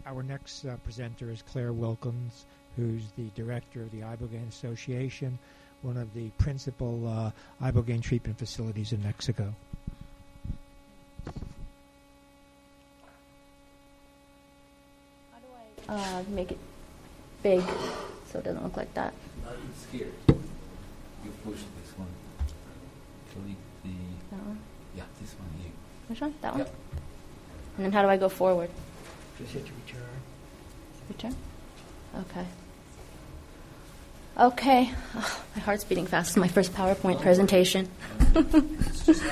Our next presenter is Claire Wilkins, who's the director of the Ibogaine Association, one of the principal Ibogaine treatment facilities in Mexico. How do I make it big so it doesn't look like that? It's here. You push this one. Click the... That one? Yeah, this one here. Which one? That one? Yep. And then how do I go forward? Just hit return. Return? Okay. Okay. Oh, my heart's beating fast. It's my first PowerPoint presentation. It's just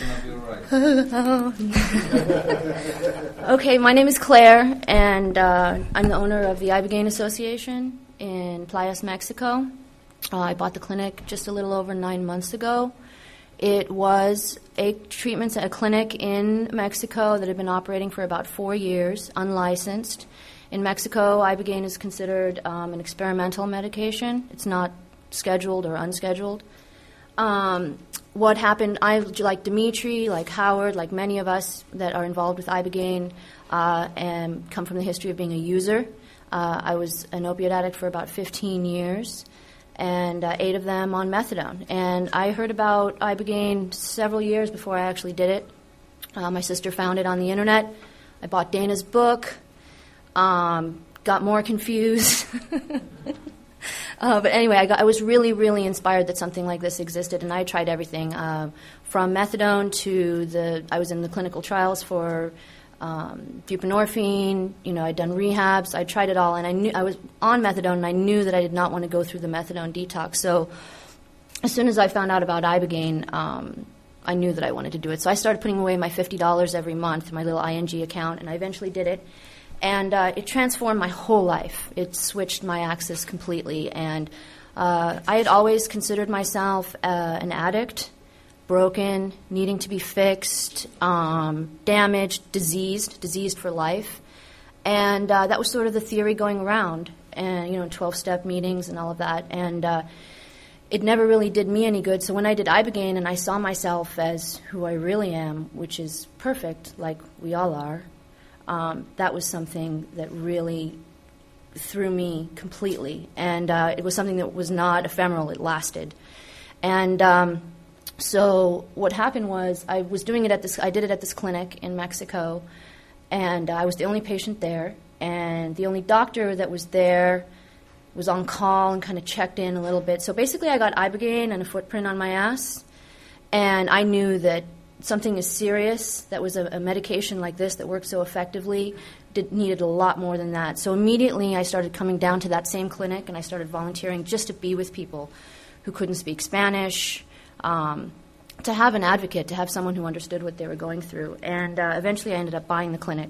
gonna be alright. Okay, my name is Claire, and I'm the owner of the Ibogaine Association in Playas, Mexico. I bought the clinic just a little over 9 months ago. It was a clinic in Mexico that had been operating for about 4 years, unlicensed. In Mexico, Ibogaine is considered an experimental medication. It's not scheduled or unscheduled. What happened, like Dimitri, like Howard, like many of us that are involved with Ibogaine, and come from the history of being a user. I was an opioid addict for about 15 years, and 8 of them on methadone. And I heard about Ibogaine several years before I actually did it. My sister found it on the internet. I bought Dana's book, got more confused. But anyway, I was really, really inspired that something like this existed, and I tried everything from methadone to I was in the clinical trials for buprenorphine. I'd done rehabs. I tried it all, and I knew I was on methadone, and I knew that I did not want to go through the methadone detox. So as soon as I found out about Ibogaine, I knew that I wanted to do it. So I started putting away my $50 every month, my little ING account, and I eventually did it. And it transformed my whole life. It switched my axis completely. And I had always considered myself an addict, broken, needing to be fixed, damaged, diseased for life. And that was sort of the theory going around, and 12-step meetings and all of that. And it never really did me any good. So when I did Ibogaine and I saw myself as who I really am, which is perfect, like we all are, that was something that really threw me completely. And it was something that was not ephemeral. It lasted. And so what happened was I was doing it I did it at this clinic in Mexico, and I was the only patient there. And the only doctor that was there was on call and kind of checked in a little bit. So basically I got Ibogaine and a footprint on my ass, and I knew that something as serious, that was a medication like this that worked so effectively, needed a lot more than that. So immediately I started coming down to that same clinic, and I started volunteering just to be with people who couldn't speak Spanish, to have an advocate, to have someone who understood what they were going through. And eventually I ended up buying the clinic.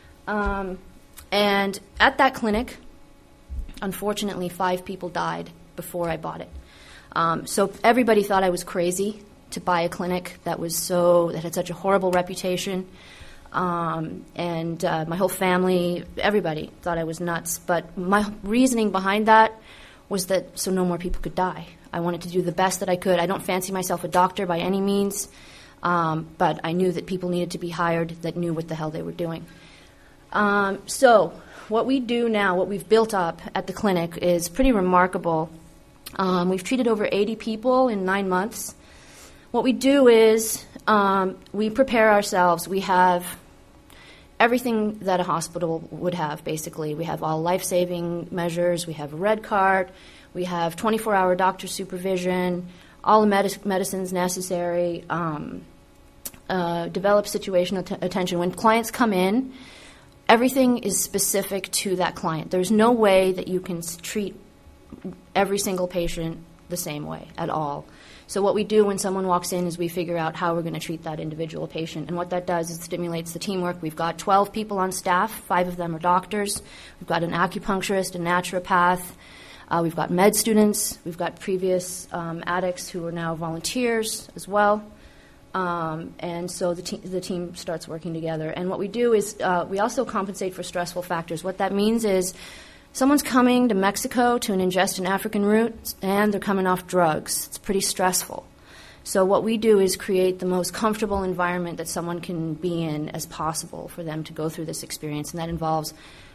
And at that clinic, unfortunately, 5 people died before I bought it. So everybody thought I was crazy to buy a clinic that had such a horrible reputation, and my whole family, everybody thought I was nuts. But my reasoning behind that was that so no more people could die. I wanted to do the best that I could. I don't fancy myself a doctor by any means, but I knew that people needed to be hired that knew what the hell they were doing. So what we do now, what we've built up at the clinic, is pretty remarkable. We've treated over 80 people in 9 months. What we do is we prepare ourselves. We have everything that a hospital would have, basically. We have all life-saving measures. We have a red cart. We have 24-hour doctor supervision, all the medicines necessary, develop situational attention. When clients come in, everything is specific to that client. There's no way that you can treat every single patient the same way at all. So what we do when someone walks in is we figure out how we're going to treat that individual patient. And what that does is stimulates the teamwork. We've got 12 people on staff. 5 of them are doctors. We've got an acupuncturist, a naturopath. We've got med students. We've got previous addicts who are now volunteers as well. And so the team starts working together. And what we do is we also compensate for stressful factors. What that means is someone's coming to Mexico to ingest an African root, and they're coming off drugs. It's pretty stressful. So what we do is create the most comfortable environment that someone can be in as possible for them to go through this experience, and that involves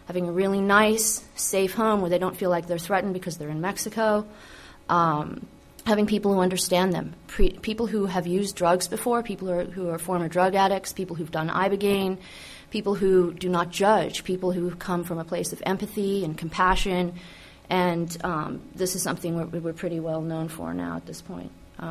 having a really nice, safe home where they don't feel like they're threatened because they're in Mexico, having people who understand them, people who have used drugs before, people who are former drug addicts, people who've done Ibogaine, people who do not judge, people who come from a place of empathy and compassion, and this is something we're pretty well known for now at this point.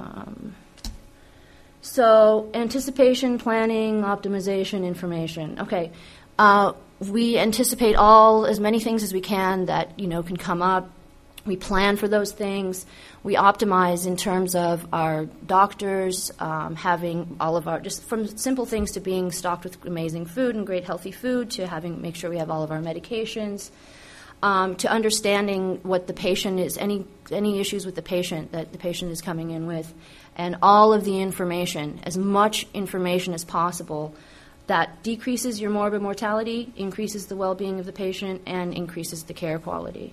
So anticipation, planning, optimization, information. Okay, we anticipate as many things as we can that can come up. We plan for those things. We optimize in terms of our doctors having all of our, just from simple things to being stocked with amazing food and great healthy food to make sure we have all of our medications, to understanding what the patient is, any issues with the patient that the patient is coming in with, and all of the information, as much information as possible that decreases your morbid mortality, increases the well-being of the patient, and increases the care quality.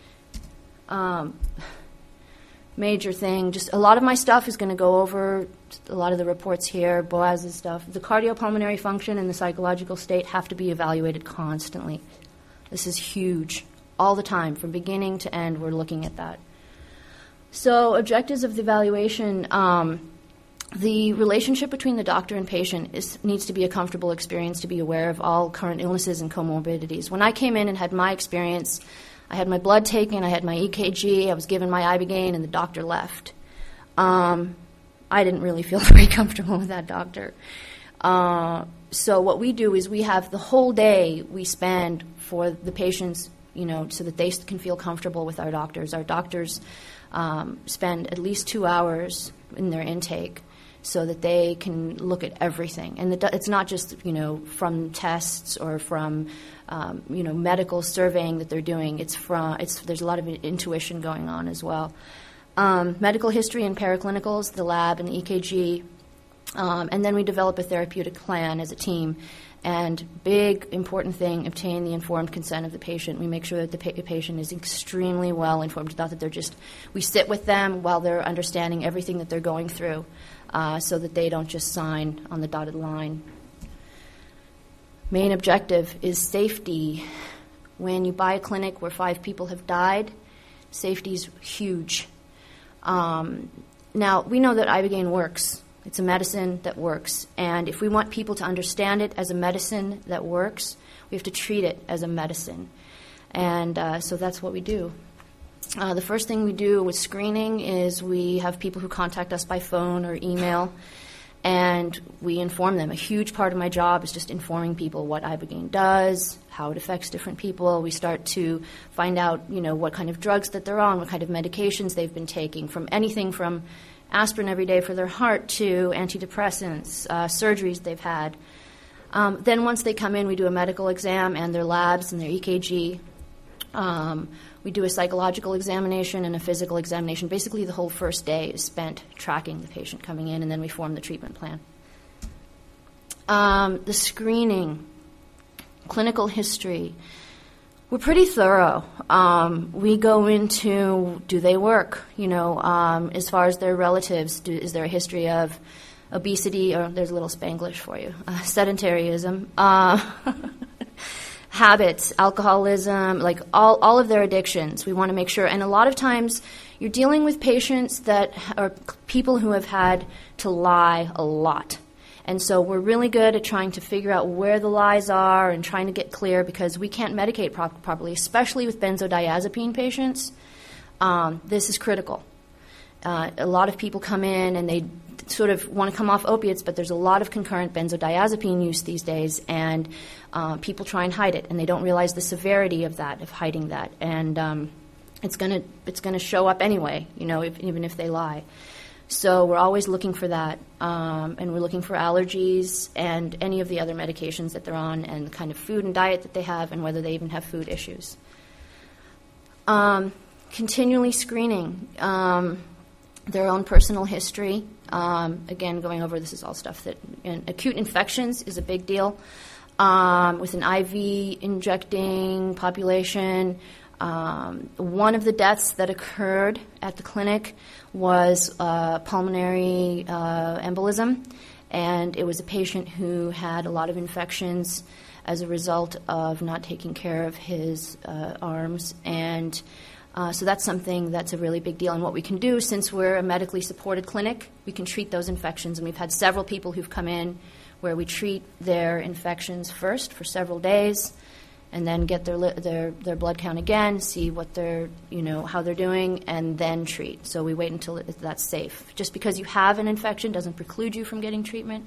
Major thing, just a lot of my stuff is going to go over a lot of the reports here, Boaz's stuff. The cardiopulmonary function and the psychological state have to be evaluated constantly. This is huge. All the time, from beginning to end, we're looking at that. So objectives of the evaluation, the relationship between the doctor and patient needs to be a comfortable experience, to be aware of all current illnesses and comorbidities. When I came in and had my experience, I had my blood taken, I had my EKG, I was given my Ibogaine, and the doctor left. I didn't really feel very comfortable with that doctor. So what we do is we have the whole day we spend for the patients, so that they can feel comfortable with our doctors. Our doctors spend at least 2 hours in their intake so that they can look at everything. And it's not just, from tests or from, medical surveying that they're doing. There's a lot of intuition going on as well. Medical history and paraclinicals, the lab and the EKG, and then we develop a therapeutic plan as a team. And big, important thing, obtain the informed consent of the patient. We make sure that the patient is extremely well informed, not that we sit with them while they're understanding everything that they're going through, so that they don't just sign on the dotted line. Main objective is safety. When you buy a clinic where 5 people have died, safety is huge. Now, we know that Ibogaine works. It's a medicine that works. And if we want people to understand it as a medicine that works, we have to treat it as a medicine. And so that's what we do. The first thing we do with screening is we have people who contact us by phone or email, and we inform them. A huge part of my job is just informing people what Ibogaine does, how it affects different people. We start to find out, what kind of drugs that they're on, what kind of medications they've been taking, from anything from aspirin every day for their heart to antidepressants, surgeries they've had. Then once they come in, we do a medical exam and their labs and their EKG. We do a psychological examination and a physical examination. Basically, the whole first day is spent tracking the patient coming in, and then we form the treatment plan. The screening, clinical history, we're pretty thorough. We go into, do they work? As far as their relatives, is there a history of obesity, or there's a little Spanglish for you, sedentarism, habits, alcoholism, like all of their addictions. We want to make sure. And a lot of times you're dealing with patients that are people who have had to lie a lot. And so we're really good at trying to figure out where the lies are and trying to get clear, because we can't medicate properly, especially with benzodiazepine patients. This is critical. A lot of people come in and they sort of want to come off opiates, but there's a lot of concurrent benzodiazepine use these days, and people try and hide it, and they don't realize the severity of hiding that. And it's gonna show up anyway, even if they lie. So we're always looking for that, and we're looking for allergies and any of the other medications that they're on, and the kind of food and diet that they have, and whether they even have food issues. Continually screening their own personal history. Again, going over, this is all stuff that acute infections is a big deal. With an IV injecting population, one of the deaths that occurred at the clinic was pulmonary embolism, and it was a patient who had a lot of infections as a result of not taking care of his arms. And so that's something that's a really big deal. And what we can do, since we're a medically supported clinic, we can treat those infections. And we've had several people who've come in where we treat their infections first for several days, and then get their blood count again, see what they're, how they're doing, and then treat. So we wait until that's safe. Just because you have an infection doesn't preclude you from getting treatment.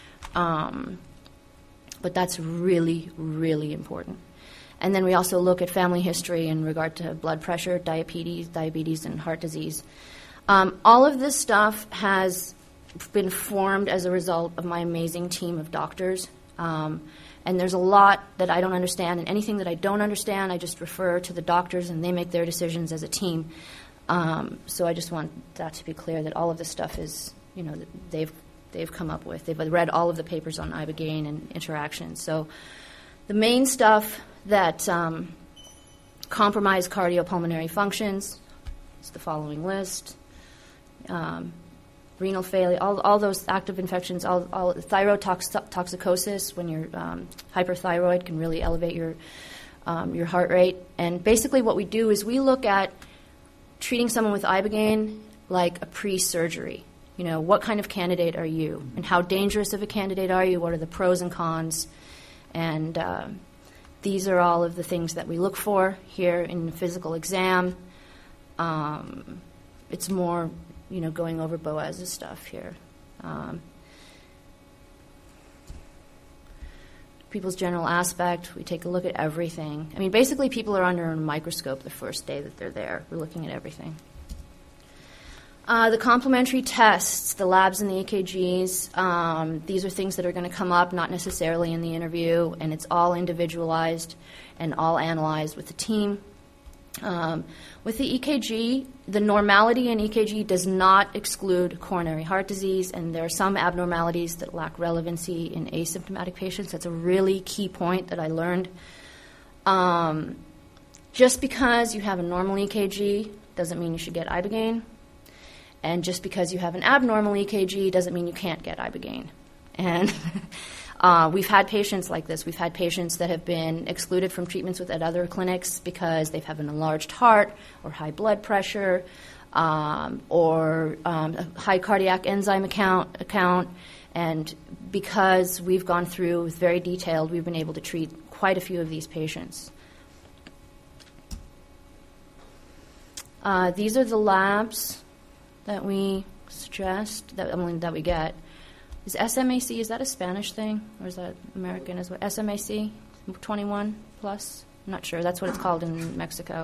But that's really, really important. And then we also look at family history in regard to blood pressure, diabetes, and heart disease. All of this stuff has been formed as a result of my amazing team of doctors. And there's a lot that I don't understand, and anything that I don't understand, I just refer to the doctors, and they make their decisions as a team. So I just want that to be clear, that all of this stuff is, that they've come up with. They've read all of the papers on Ibogaine and interactions. So the main stuff that compromise cardiopulmonary functions is the following list. Renal failure, all those active infections, all thyroid toxicosis, when you're hyperthyroid, can really elevate your heart rate. And basically what we do is we look at treating someone with Ibogaine like a pre-surgery. What kind of candidate are you? And how dangerous of a candidate are you? What are the pros and cons? And these are all of the things that we look for here in the physical exam. It's more, going over Boaz's stuff here. People's general aspect, we take a look at everything. I mean, basically people are under a microscope the first day that they're there. We're looking at everything. The complementary tests, the labs and the EKGs, these are things that are going to come up, not necessarily in the interview, and it's all individualized and all analyzed with the team. With the EKG, the normality in EKG does not exclude coronary heart disease, and there are some abnormalities that lack relevancy in asymptomatic patients. That's a really key point that I learned. Just because you have a normal EKG doesn't mean you should get Ibogaine. And just because you have an abnormal EKG doesn't mean you can't get Ibogaine. And we've had patients like this. We've had patients that have been excluded from treatments at other clinics because they have an enlarged heart or high blood pressure or a high cardiac enzyme account. And because we've gone through with very detailed, we've been able to treat quite a few of these patients. These are the labs that we suggest, that we get. Is SMAC, is that a Spanish thing, or is that American as well? SMAC, 21 plus? I'm not sure. That's what it's called in Mexico.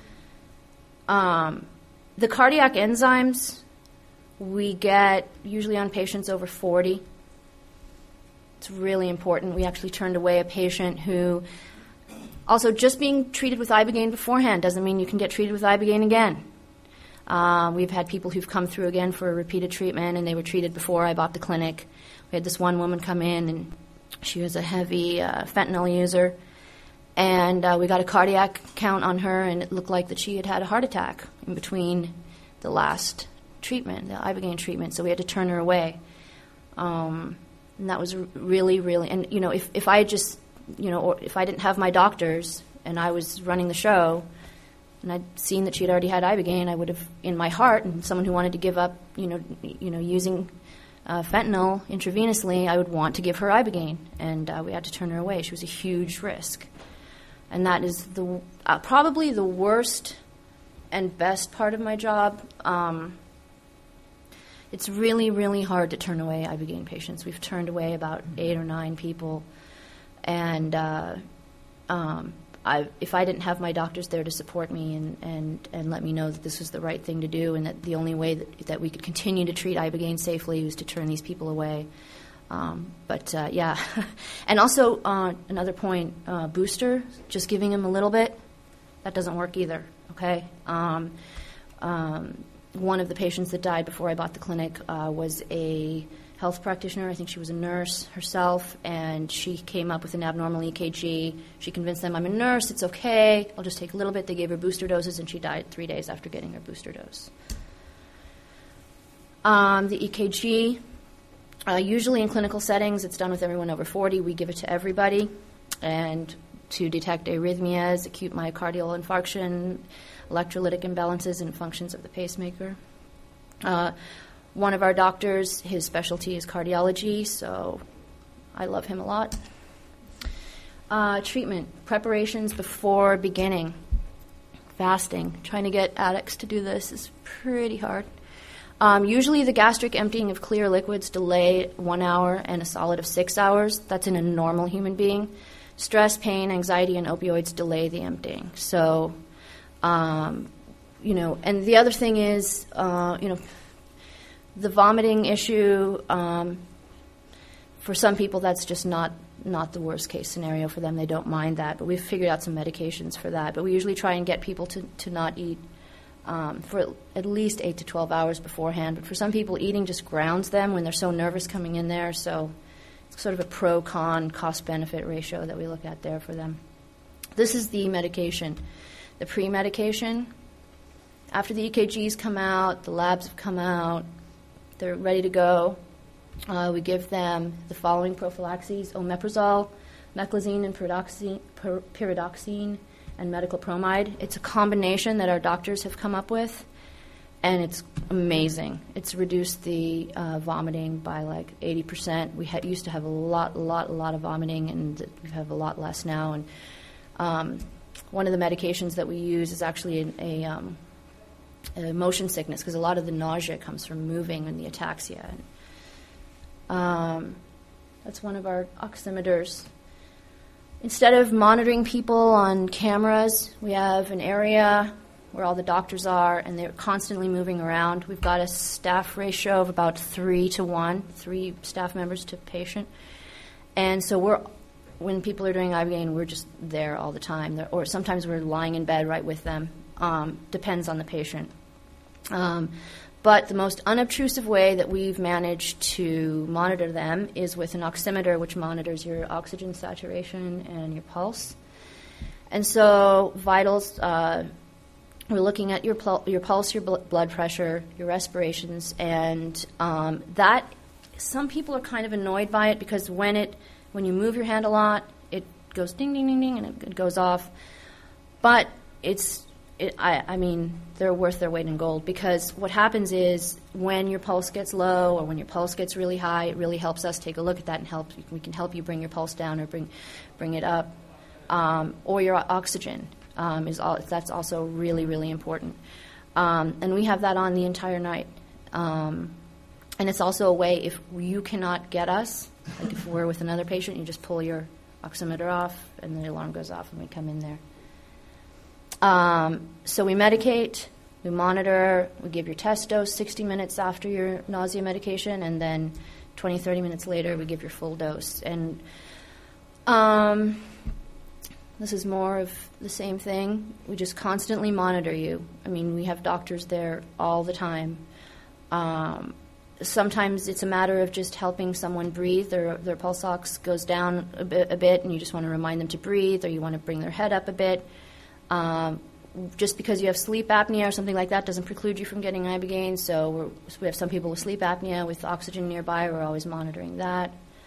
The cardiac enzymes we get usually on patients over 40. It's really important. We actually turned away a patient who, also just being treated with Ibogaine beforehand doesn't mean you can get treated with Ibogaine again. We've had people who've come through again for a repeated treatment, and they were treated before I bought the clinic. We had this one woman come in, and she was a heavy fentanyl user, and we got a cardiac count on her, and it looked like that she had had a heart attack in between the last treatment, the Ibogaine treatment, so we had to turn her away. And that was really, really, and if I just, or if I didn't have my doctors and I was running the show, and I'd seen that she had already had Ibogaine, I would have, in my heart, and someone who wanted to give up, using fentanyl intravenously, I would want to give her Ibogaine, and we had to turn her away. She was a huge risk. And that is probably the worst and best part of my job. It's really, really hard to turn away Ibogaine patients. We've turned away about 8 or 9 people, and if I didn't have my doctors there to support me and let me know that this was the right thing to do, and that the only way that we could continue to treat Ibogaine safely was to turn these people away. Yeah. And also, another point, booster, just giving them a little bit, that doesn't work either, okay? One of the patients that died before I bought the clinic was a health practitioner. I think she was a nurse herself, and she came up with an abnormal EKG. She convinced them, I'm a nurse, it's okay, I'll just take a little bit. They gave her booster doses, and she died 3 days after getting her booster dose. The EKG, usually in clinical settings, it's done with everyone over 40. We give it to everybody. and to detect arrhythmias, acute myocardial infarction, electrolytic imbalances, and functions of the pacemaker. One of our doctors, his specialty is cardiology, so I love him a lot. Treatment, preparations before beginning. Fasting. Trying to get addicts to do this is pretty hard. Usually the gastric emptying of clear liquids delay 1 hour and a solid of 6 hours. That's in a normal human being. Stress, pain, anxiety, and opioids delay the emptying. So, and the other thing is, the vomiting issue, for some people that's just not the worst case scenario for them. They don't mind that, but we've figured out some medications for that. But we usually try and get people to not eat for at least 8 to 12 hours beforehand. But for some people, eating just grounds them when they're so nervous coming in there. So it's sort of a pro-con cost-benefit ratio that we look at there for them. This is the medication. The pre-medication, after the EKGs come out, the labs have come out, they're ready to go. We give them the following prophylaxes: omeprazole, meclizine and pyridoxine, and metoclopramide. It's a combination that our doctors have come up with, and it's amazing. It's reduced the vomiting by like 80%. We used to have a lot of vomiting, and we have a lot less now. And one of the medications that we use is actually a motion sickness, because a lot of the nausea comes from moving and the ataxia. That's one of our oximeters. Instead of monitoring people on cameras, we have an area where all the doctors are, and they're constantly moving around. We've got a staff ratio of about 3 to 1, 3 staff members to patient. And so when people are doing Ibogaine, we're just there all the time. Or sometimes we're lying in bed right with them. Depends on the patient. But the most unobtrusive way that we've managed to monitor them is with an oximeter, which monitors your oxygen saturation and your pulse. And so vitals, we're looking at your pulse, your blood pressure, your respirations, and that some people are kind of annoyed by it, because when you move your hand a lot, it goes ding, ding, ding, ding, and it goes off. But they're worth their weight in gold, because what happens is when your pulse gets low or when your pulse gets really high, it really helps us take a look at that, and we can help you bring your pulse down or bring it up. Or your oxygen that's also really, really important. And we have that on the entire night. And it's also a way, if you cannot get us, like if we're with another patient, you just pull your oximeter off and the alarm goes off and we come in there. So we medicate, we monitor, we give your test dose 60 minutes after your nausea medication, and then 20, 30 minutes later we give your full dose. And this is more of the same thing. We just constantly monitor you. I mean, we have doctors there all the time. Sometimes it's a matter of just helping someone breathe. Their pulse ox goes down a bit, and you just want to remind them to breathe, or you want to bring their head up a bit. Just because you have sleep apnea or something like that doesn't preclude you from getting Ibogaine. So we have some people with sleep apnea with oxygen nearby. We're always monitoring that.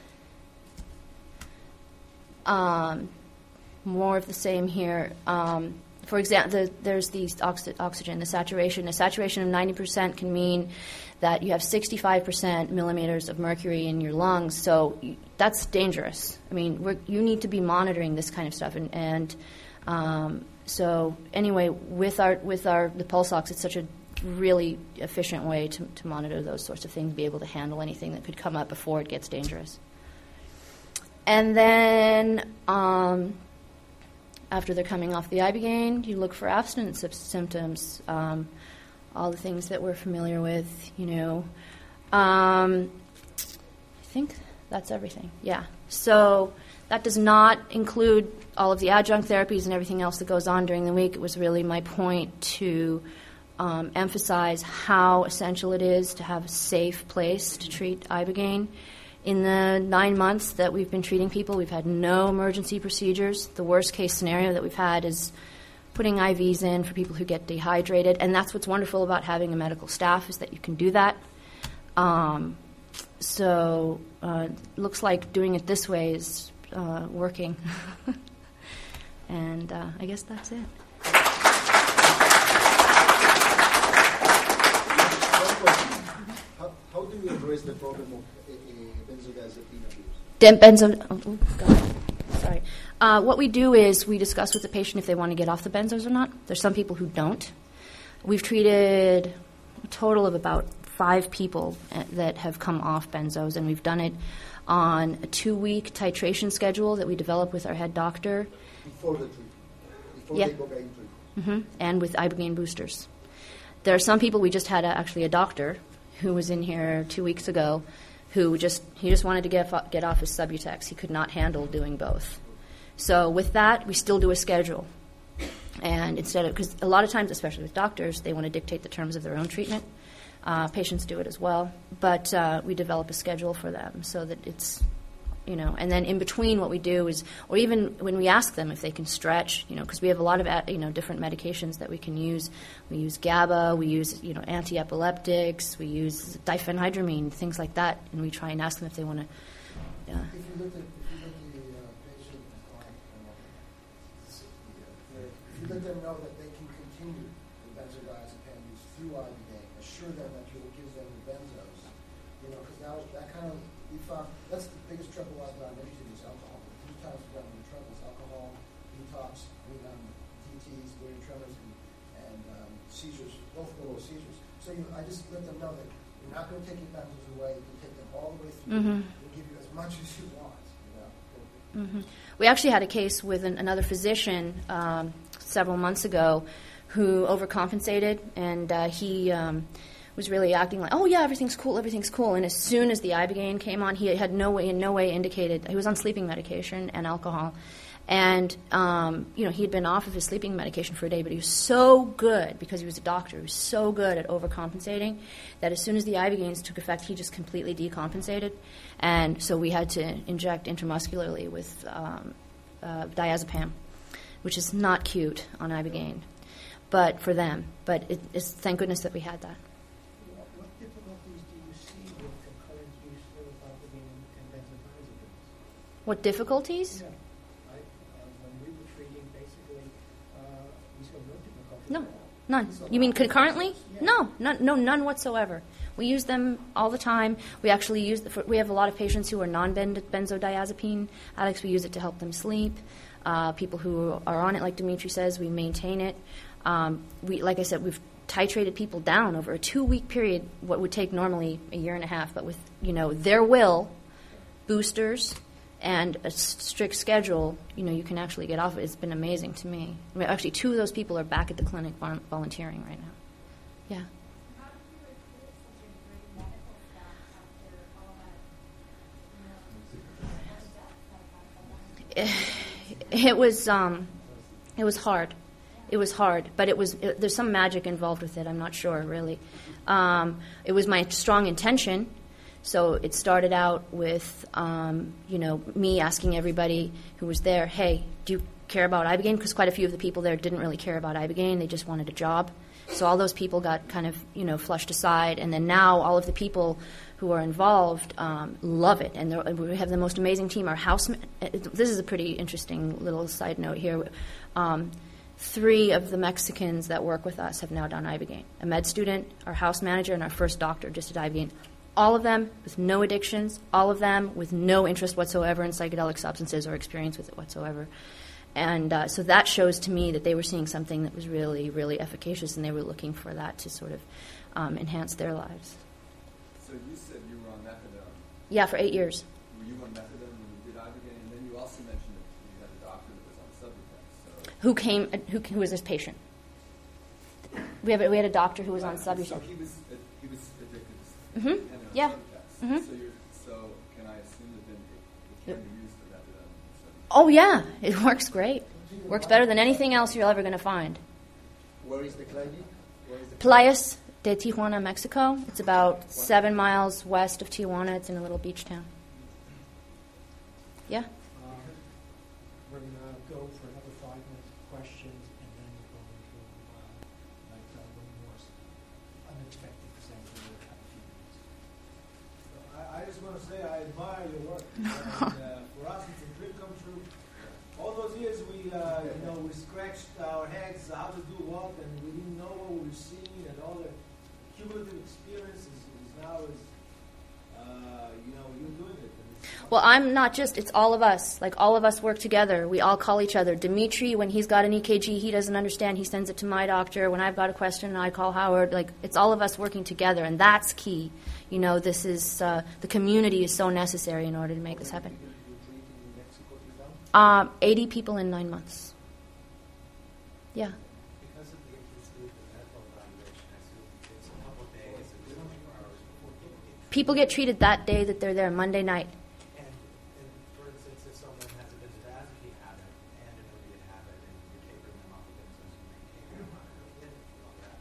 More of the same here. For example, there's the oxygen, the saturation. A saturation of 90% can mean that you have 65% millimeters of mercury in your lungs. So that's dangerous. I mean, you need to be monitoring this kind of stuff. So anyway, with the pulse ox, it's such a really efficient way to monitor those sorts of things, be able to handle anything that could come up before it gets dangerous. And then after they're coming off the Ibogaine, you look for abstinence symptoms, all the things that we're familiar with, I think that's everything. Yeah. So that does not include all of the adjunct therapies and everything else that goes on during the week. It was really my point to emphasize how essential it is to have a safe place to treat Ibogaine. In the 9 months that we've been treating people, we've had no emergency procedures. The worst case scenario that we've had is putting IVs in for people who get dehydrated, and that's what's wonderful about having a medical staff, is that you can do that. Looks like doing it this way is working. And I guess that's it. How do you address the problem of benzodiazepine abuse? Sorry. What we do is we discuss with the patient if they want to get off the benzos or not. There's some people who don't. We've treated a total of about 5 people that have come off benzos, and we've done it on a 2-week titration schedule that we developed with our head doctor. Before the treatment? Before Yeah. they go back into treatment? Mm-hmm. And with Ibogaine boosters. There are some people, we just had actually a doctor who was in here 2 weeks ago who just wanted to get off his Subutex. He could not handle doing both. So with that, we still do a schedule. And instead of, because a lot of times, especially with doctors, they want to dictate the terms of their own treatment. Patients do it as well. But we develop a schedule for them so that it's, and then in between what we do is, or even when we ask them if they can stretch, because we have a lot of, different medications that we can use. We use GABA, we use, anti-epileptics, we use diphenhydramine, things like that, and we try and ask them if they want to. If you look at the patient and client, if you let them know that they can continue the benzodiazepine use through Ibogaine, assure them that you will give them the benzos, because now that kind of, we found, that's the biggest trouble I've gotten into is alcohol. 2 times we've gotten into trouble is alcohol, detox, DTs, brain tremors, and seizures, both little seizures. So I just let them know that you're not going to take your benzos away, you can take them all the way through, we'll give you as much as you want. Mm-hmm. We actually had a case with another physician several months ago who overcompensated, and he was really acting like, oh yeah, everything's cool. And as soon as the Ibogaine came on, he had in no way indicated, he was on sleeping medication and alcohol. And, he had been off of his sleeping medication for a day, but he was so good, because he was a doctor, he was so good at overcompensating, that as soon as the Ibogaines took effect, he just completely decompensated. And so we had to inject intramuscularly with diazepam, which is not cute on Ibogaine, but for them. But it's thank goodness that we had that. What difficulties do you see with the current use of Ibogaine and benzodiazepines? What difficulties? Yeah. When we were treating, basically, we saw no difficulties. No, at all. none. You mean concurrently? Yeah. No, none whatsoever. We use them all the time. We actually use we have a lot of patients who are non-benzodiazepine addicts. We use it to help them sleep. People who are on it, like Dimitri says, we maintain it. Like I said, we've titrated people down over a 2-week period, what would take normally a year and a half, but with their will, boosters, and a strict schedule, you can actually get off it. It's been amazing to me. I mean, actually, 2 of those people are back at the clinic volunteering right now. Yeah. How did you recruit such a great medical staff after all It was hard. It was hard, but there's some magic involved with it. I'm not sure, really. It was my strong intention. So it started out with, me asking everybody who was there, hey, do you care about Ibogaine? Because quite a few of the people there didn't really care about Ibogaine. They just wanted a job. So all those people got kind of, flushed aside. And then now all of the people who are involved love it. And we have the most amazing team. Our house, this is a pretty interesting little side note here. 3 of the Mexicans that work with us have now done Ibogaine. A med student, our house manager, and our first doctor just did Ibogaine. All of them with no addictions, all of them with no interest whatsoever in psychedelic substances or experience with it whatsoever. And so that shows to me that they were seeing something that was really, really efficacious, and they were looking for that to sort of enhance their lives. So you said you were on methadone. Yeah, for 8 years. Were you on methadone when you did Ibogaine? And then you also mentioned that you had a doctor that was on Subutex. So Who was this patient? We had a doctor who was on Subutex. So he was addicted to Mhm. Yeah. Mhm. So can I assume that then it can be used for methadone? Oh yeah, it works great. Works better than anything else you're ever going to find. Where is the clinic? Playas de Tijuana, Mexico. It's about 7 miles west of Tijuana. It's in a little beach town. Yeah. We're going to go for another 5-minute questions, and then we're going to one more unexpected presenter will have a few minutes. I just want to say I admire your work. And, for us, it's a dream come years, we scratched our heads how to do what, and we didn't know what we were seeing, and all the cumulative experiences you're doing it. Well, I'm not just, it's all of us. Like, all of us work together. We all call each other. Dimitri, when he's got an EKG he doesn't understand, he sends it to my doctor. When I've got a question, I call Howard. Like, it's all of us working together, and that's key. This is, the community is so necessary in order to make this happen. 80 people in 9 months. Yeah. Because of the intensity of the medical evaluation, I assume it takes a couple of days and 24 hours before People get treated that day that they're there, Monday night. And for instance, if someone has a benzodiazepine habit and an opiate habit, and you're tapering them off of benzos, you maintain them on an opiate, all that,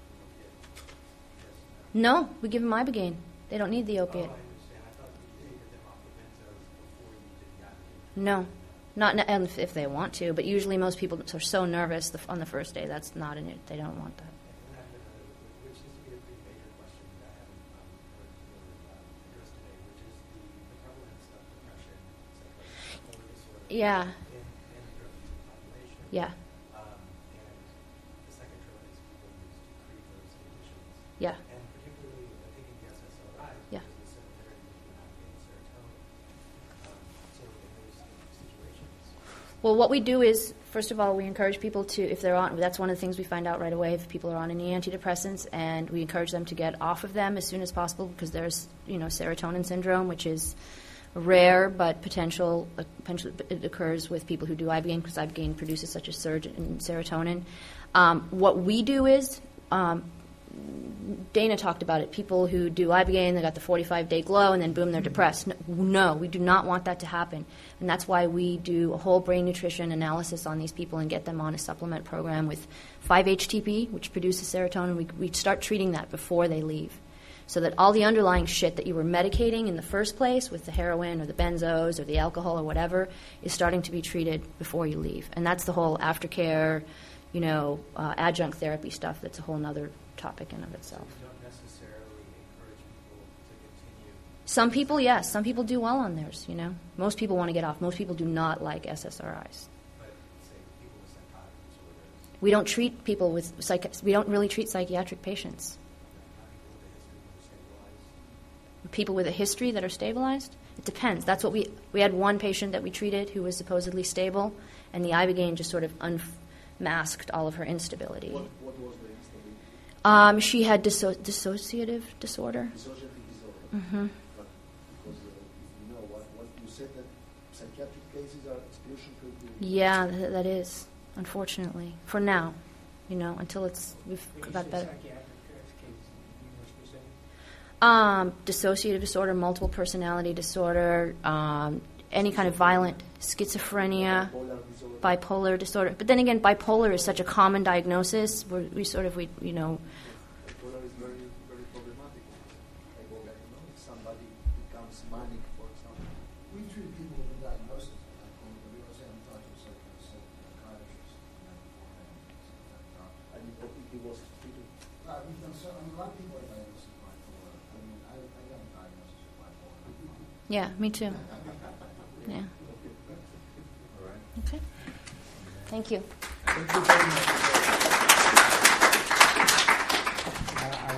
No, we give them Ibogaine. They don't need the opiate. I understand. I thought you tapered them off of benzos before you did the Ibogaine. No. Not if they want to, but usually most people are so nervous on the first day. That's not in it. They don't want that. And I have which seems to be a pretty major question that I haven't heard addressed today, which is the prevalence of depression, bipolar disorder Yeah. in the drug using population. Yeah. And the second trilogy is people used to treat those conditions. Yeah. And particularly, I think in the SSRIs, Yeah. because of the similarity between Ibogaine and serotonin. So in those situations, Well, what we do is, first of all, we encourage people to, if they're on, that's one of the things we find out right away, if people are on any antidepressants, and we encourage them to get off of them as soon as possible because there's, serotonin syndrome, which is rare but potential it occurs with people who do Ibogaine because Ibogaine produces such a surge in serotonin. What we do is, Dana talked about it. People who do Ibogaine, they got the 45-day glow, and then boom, they're depressed. No, we do not want that to happen, and that's why we do a whole brain nutrition analysis on these people and get them on a supplement program with 5-HTP, which produces serotonin. We start treating that before they leave, so that all the underlying shit that you were medicating in the first place with the heroin or the benzos or the alcohol or whatever is starting to be treated before you leave, and that's the whole aftercare, adjunct therapy stuff. That's a whole other topic in of itself. you don't necessarily encourage people to continue. Some people, yes. Some people do well on theirs, Most people want to get off. Most people do not like SSRIs. But say people with psychotic disorders, We don't treat people with we don't really treat psychiatric patients. People with a history that are stabilized? It depends. That's what we had one patient that we treated who was supposedly stable, and the Ibogaine just sort of unmasked all of her instability. What was the instability? She had dissociative disorder. Dissociative disorder. Mm-hmm. But because what you said that psychiatric cases are exclusion criteria. Yeah, that is, unfortunately, for now, until we've got better. Dissociative disorder, multiple personality disorder, any kind of violent schizophrenia, bipolar disorder. But then again, bipolar is such a common diagnosis. Where we Bipolar is very, very problematic. If somebody becomes manic, for example. We treat people with a diagnosis of bipolar, but we also haven't talked to a psychiatrist. And he was treated. We've done a lot of people are diagnosed with bipolar. I got a diagnosis with bipolar. Yeah, me too. Yeah. All right. Okay. Thank you. Thank you very much.